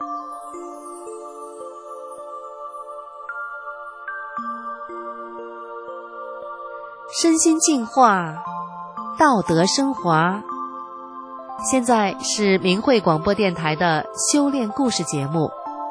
身心净化，道德升华。现在是明慧广播电台的修炼故事节目。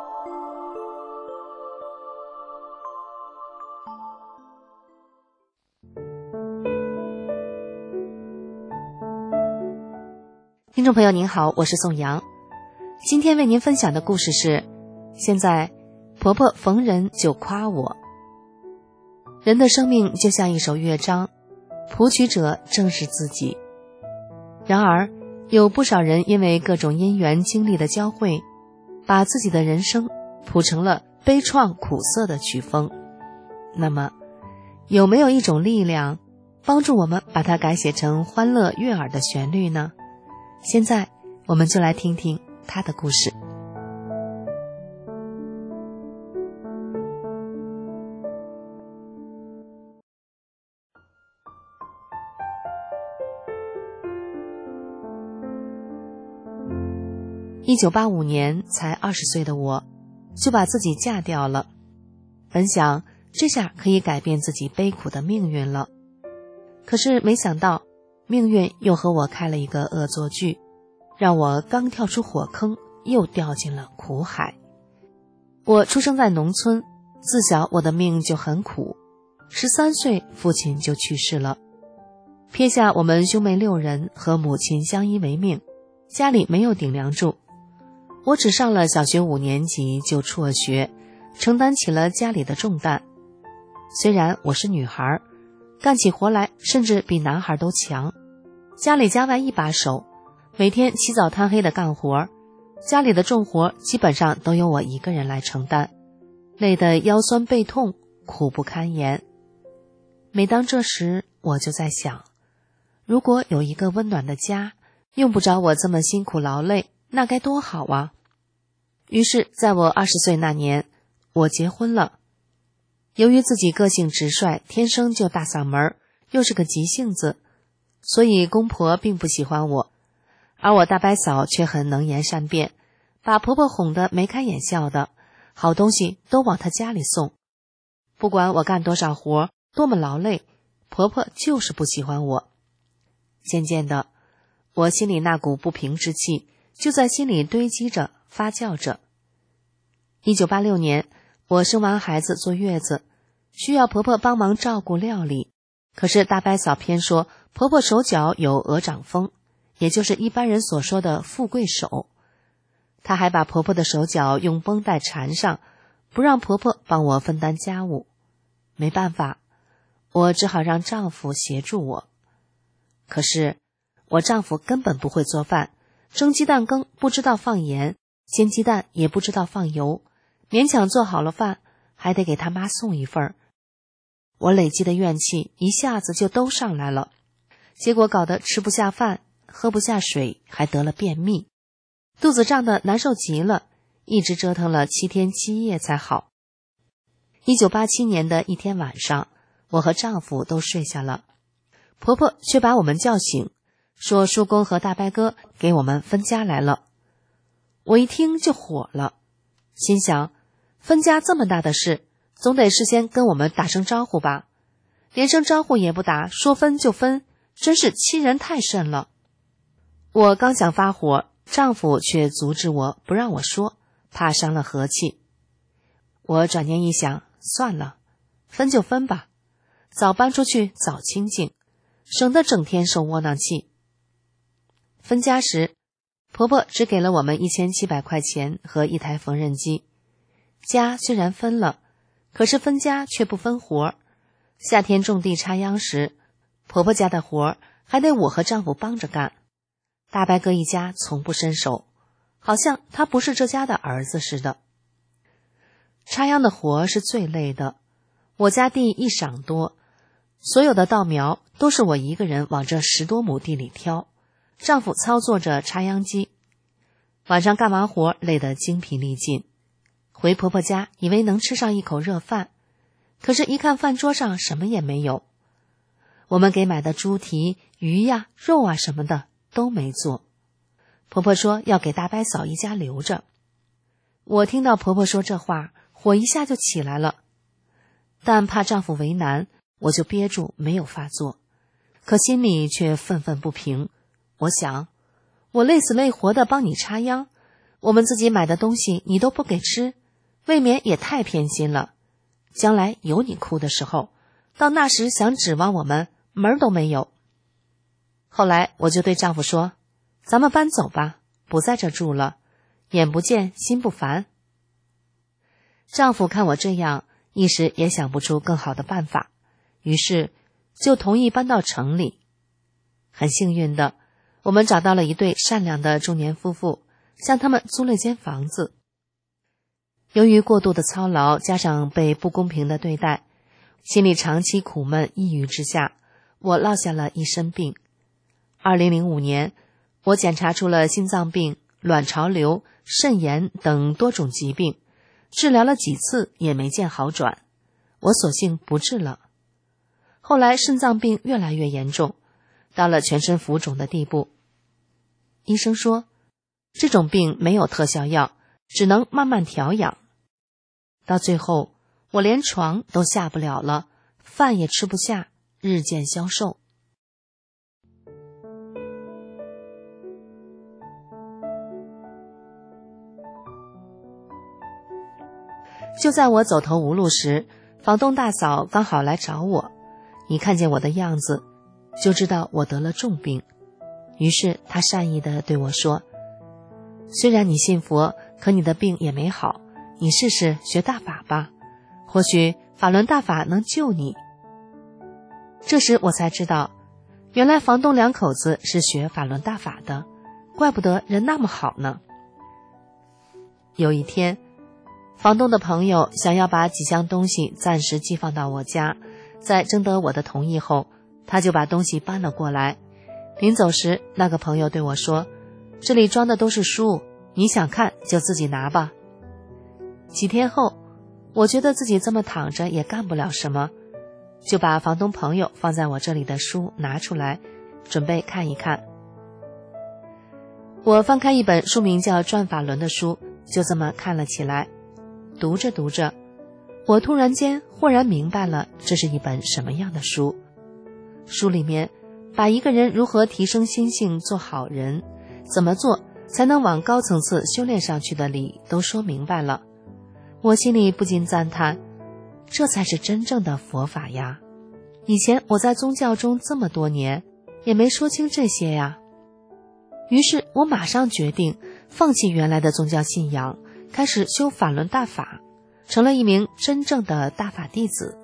听众朋友您好，我是宋阳。今天为您分享的故事是：现在婆婆逢人就夸我。人的生命就像一首乐章，谱曲者正是自己。然而有不少人因为各种因缘经历的交汇，把自己的人生谱成了悲怆苦涩的曲风。那么有没有一种力量帮助我们把它改写成欢乐悦耳的旋律呢？现在我们就来听听他的故事。1985年才20岁的我，就把自己嫁掉了。本想这下可以改变自己悲苦的命运了，可是没想到命运又和我开了一个恶作剧，让我刚跳出火坑，又掉进了苦海。我出生在农村，自小我的命就很苦。13岁父亲就去世了，撇下我们兄妹6人和母亲相依为命，家里没有顶梁柱。我只上了小学5年级就辍学，承担起了家里的重担。虽然我是女孩，干起活来甚至比男孩都强，家里家外一把手，每天起早贪黑的干活，家里的重活基本上都由我一个人来承担，累得腰酸背痛，苦不堪言。每当这时，我就在想，如果有一个温暖的家，用不着我这么辛苦劳累，那该多好啊！于是在我20岁那年，我结婚了。由于自己个性直率，天生就大嗓门，又是个急性子，所以公婆并不喜欢我，而我大伯嫂却很能言善辩，把婆婆哄得眉开眼笑的，好东西都往她家里送。不管我干多少活，多么劳累，婆婆就是不喜欢我。渐渐的，我心里那股不平之气就在心里堆积着，发酵着。1986年，我生完孩子坐月子，需要婆婆帮忙照顾料理，可是大伯嫂偏说婆婆手脚有鹅掌风，也就是一般人所说的富贵手。她还把婆婆的手脚用绷带缠上，不让婆婆帮我分担家务。没办法，我只好让丈夫协助我。可是我丈夫根本不会做饭，蒸鸡蛋羹不知道放盐，煎鸡蛋也不知道放油，勉强做好了饭，还得给他妈送一份。我累积的怨气一下子就都上来了，结果搞得吃不下饭，喝不下水，还得了便秘，肚子胀得难受极了，一直折腾了7天7夜才好。1987年的一天晚上，我和丈夫都睡下了，婆婆却把我们叫醒，说叔公和大伯哥给我们分家来了。我一听就火了，心想分家这么大的事，总得事先跟我们打声招呼吧，连声招呼也不打，说分就分，真是欺人太甚了。我刚想发火，丈夫却阻止我，不让我说，怕伤了和气。我转念一想，算了，分就分吧，早搬出去早清静，省得整天受窝囊气。分家时，婆婆只给了我们1700块钱和一台缝纫机。家虽然分了，可是分家却不分活。夏天种地插秧时，婆婆家的活还得我和丈夫帮着干。大伯哥一家从不伸手，好像他不是这家的儿子似的。插秧的活是最累的，我家地1晌多，所有的稻苗都是我一个人往这10多亩地里挑，丈夫操作着插秧机。晚上干完活累得精疲力尽，回婆婆家以为能吃上一口热饭，可是一看饭桌上什么也没有。我们给买的猪蹄、鱼呀、肉啊什么的都没做。婆婆说要给大伯嫂一家留着。 我听到婆婆说这话，火一下就起来了，但怕丈夫为难，我就憋住没有发作，可心里却愤愤不平。我想，我累死累活的帮你插秧，我们自己买的东西你都不给吃，未免也太偏心了。将来有你哭的时候，到那时想指望我们，门儿都没有。后来我就对丈夫说，咱们搬走吧，不在这住了，眼不见心不烦。丈夫看我这样，一时也想不出更好的办法，于是就同意搬到城里。很幸运的，我们找到了一对善良的中年夫妇，向他们租了间房子。由于过度的操劳，加上被不公平的对待，心里长期苦闷抑郁之下，我落下了一身病。2005年，我检查出了心脏病、卵巢瘤、肾炎等多种疾病，治疗了几次也没见好转，我索性不治了。后来肾脏病越来越严重，到了全身浮肿的地步。医生说，这种病没有特效药，只能慢慢调养。到最后，我连床都下不了了，饭也吃不下，日渐消瘦。就在我走投无路时，房东大嫂刚好来找我，一看见我的样子，就知道我得了重病。于是她善意地对我说，虽然你信佛，可你的病也没好，你试试学大法吧，或许法轮大法能救你。这时我才知道，原来房东两口子是学法轮大法的，怪不得人那么好呢。有一天，房东的朋友想要把几箱东西暂时寄放到我家，在征得我的同意后，他就把东西搬了过来。临走时，那个朋友对我说，这里装的都是书，你想看就自己拿吧。几天后，我觉得自己这么躺着也干不了什么，就把房东朋友放在我这里的书拿出来，准备看一看。我翻开一本书名叫《转法轮》的书，就这么看了起来。读着读着，我突然间豁然明白了这是一本什么样的书。书里面把一个人如何提升心性做好人，怎么做才能往高层次修炼上去的理都说明白了。我心里不禁赞叹，这才是真正的佛法呀！以前我在宗教中这么多年，也没说清这些呀。于是我马上决定放弃原来的宗教信仰，开始修法轮大法，成了一名真正的大法弟子。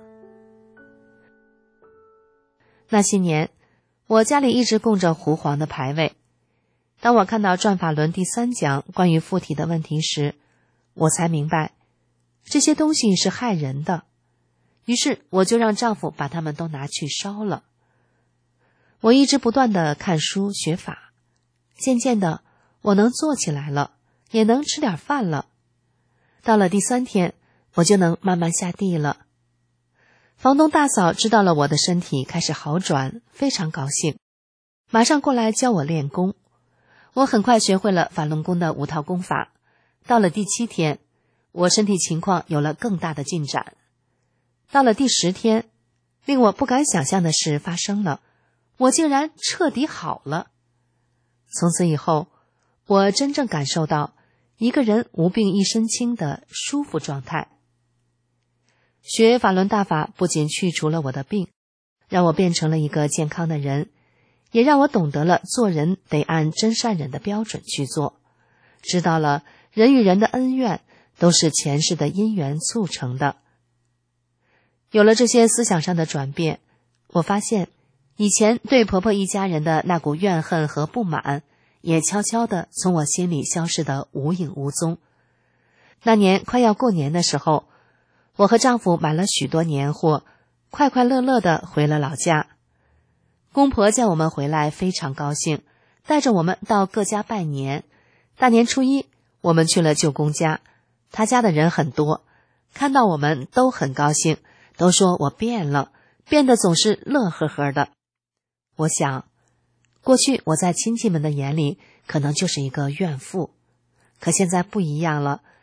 那些年，我家里一直供着狐黄的牌位。当我看到转法轮第3讲关于附体的问题时，我才明白这些东西是害人的，于是我就让丈夫把它们都拿去烧了。我一直不断地看书学法，渐渐的我能坐起来了，也能吃点饭了。到了第3天，我就能慢慢下地了。房东大嫂知道了我的身体开始好转，非常高兴，马上过来教我练功。我很快学会了法轮功的5套功法。到了第7天，我身体情况有了更大的进展。到了第10天，令我不敢想象的事发生了，我竟然彻底好了。从此以后，我真正感受到一个人无病一身轻的舒服状态。学法轮大法不仅去除了我的病，让我变成了一个健康的人，也让我懂得了做人得按真善忍的标准去做，知道了人与人的恩怨都是前世的因缘促成的。有了这些思想上的转变，我发现以前对婆婆一家人的那股怨恨和不满，也悄悄地从我心里消失得无影无踪。那年快要过年的时候，我和丈夫买了许多年货，快快乐乐地回了老家。公婆见我们回来非常高兴，带着我们到各家拜年。大年初一，我们去了舅公家，他家的人很多，看到我们都很高兴，都说我变了，变得总是乐呵呵的。我想，过去我在亲戚们的眼里可能就是一个怨妇，可现在不一样了，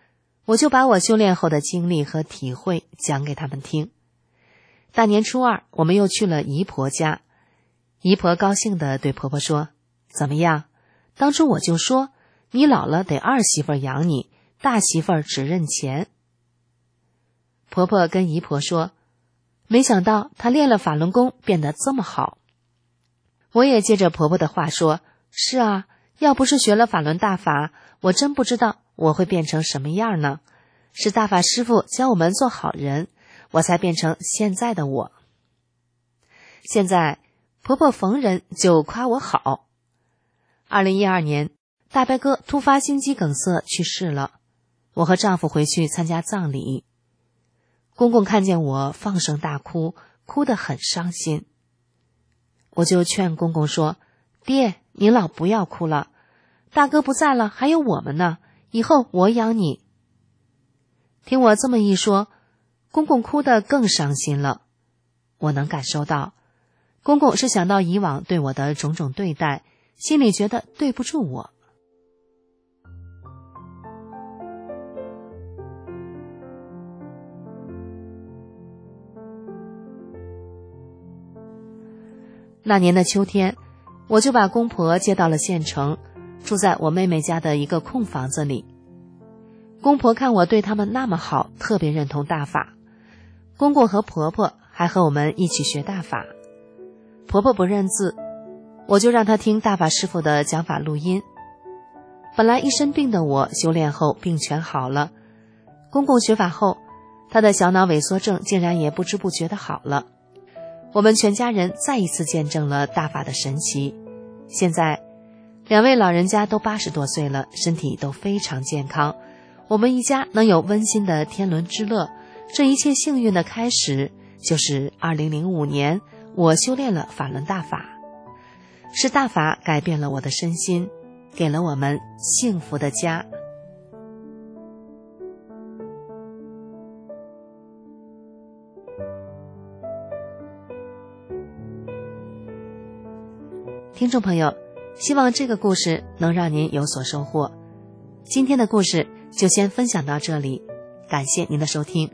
我就把我修炼后的经历和体会讲给他们听。大年初二，我们又去了姨婆家。姨婆高兴地对婆婆说：“怎么样？当初我就说，你老了得二媳妇养你，大媳妇只认钱。”婆婆跟姨婆说：“没想到她练了法轮功变得这么好。”我也接着婆婆的话说：“是啊，要不是学了法轮大法，我真不知道我会变成什么样呢。是大法师父教我们做好人，我才变成现在的我。”现在婆婆逢人就夸我好。2012年，大伯哥突发心肌梗塞去世了，我和丈夫回去参加葬礼。公公看见我放声大哭，哭得很伤心。我就劝公公说：“爹，您老不要哭了，大哥不在了，还有我们呢，以后我养你。”听我这么一说，公公哭得更伤心了。我能感受到，公公是想到以往对我的种种对待，心里觉得对不住我。那年的秋天，我就把公婆接到了县城，住在我妹妹家的一个空房子里。公婆看我对他们那么好，特别认同大法。公公和婆婆还和我们一起学大法。婆婆不认字，我就让她听大法师父的讲法录音。本来一身病的我，修炼后病全好了。公公学法后，他的小脑萎缩症竟然也不知不觉的好了。我们全家人再一次见证了大法的神奇。现在两位老人家都80多岁了，身体都非常健康。我们一家能有温馨的天伦之乐，这一切幸运的开始，就是2005年我修炼了法轮大法。是大法改变了我的身心，给了我们幸福的家。听众朋友，希望这个故事能让您有所收获。今天的故事就先分享到这里，感谢您的收听。